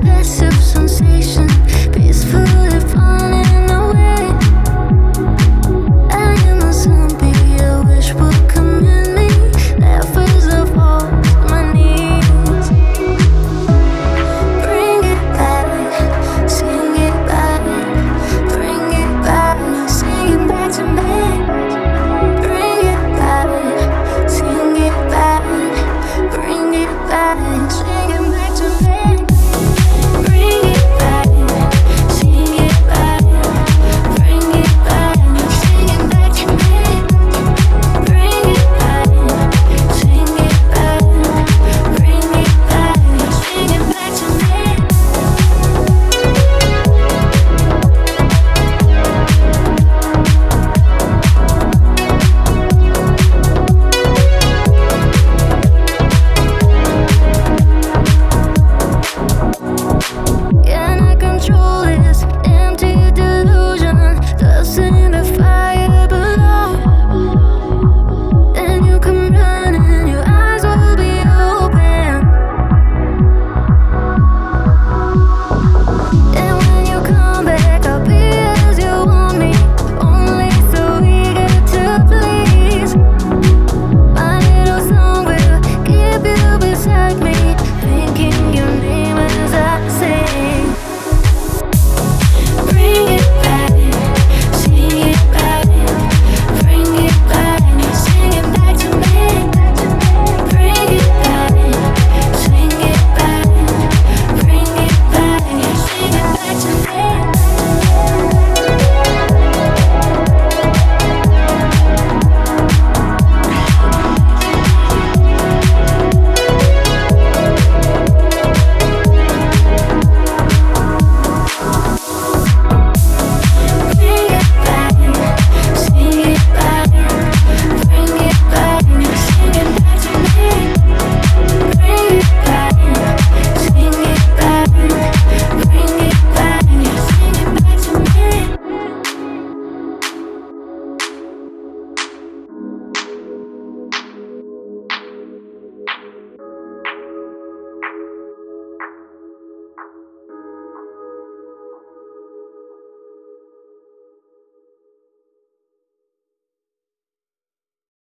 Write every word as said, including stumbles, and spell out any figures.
passive sensation, peacefully falling away. I am a zombie, I wish would command me. Never fall to my knees. Bring it back, sing it back, bring it back, sing it back to me. Bring it back, sing it back, bring it back.